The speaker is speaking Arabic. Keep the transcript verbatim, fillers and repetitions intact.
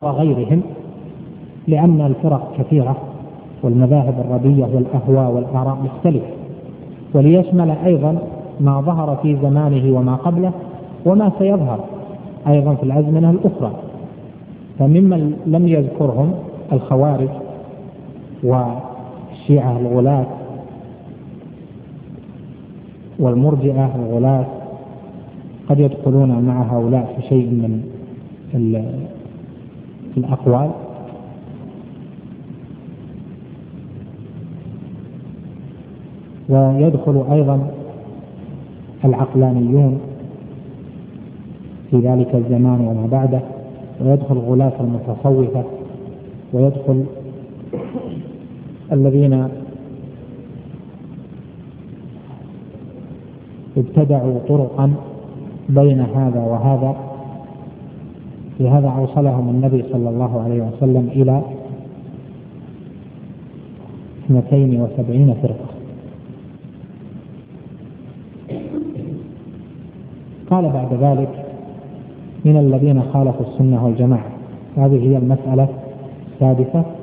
وغيرهم، لأن الفرق كثيرة والمذاهب الردية والأهواء والآراء مختلفة، وليشمل أيضا ما ظهر في زمانه وما قبله وما سيظهر أيضا في الأزمنة الأخرى. فممن لم يذكرهم الخوارج والشيعة الغلاة والمرجئة الغلاة، قد يدخلون مع هؤلاء في شيء من الأقوال. ويدخل أيضا العقلانيون في ذلك الزمان وما بعده، ويدخل غلاة المتصوفة، ويدخل الذين ابتدعوا طرقا بين هذا وهذا. في هذا أوصلهم النبي صلى الله عليه وسلم إلى اثنتين وسبعين فرقة. قال بعد ذلك من الذين خالفوا السنة والجماعة. هذه هي المسألة السادسة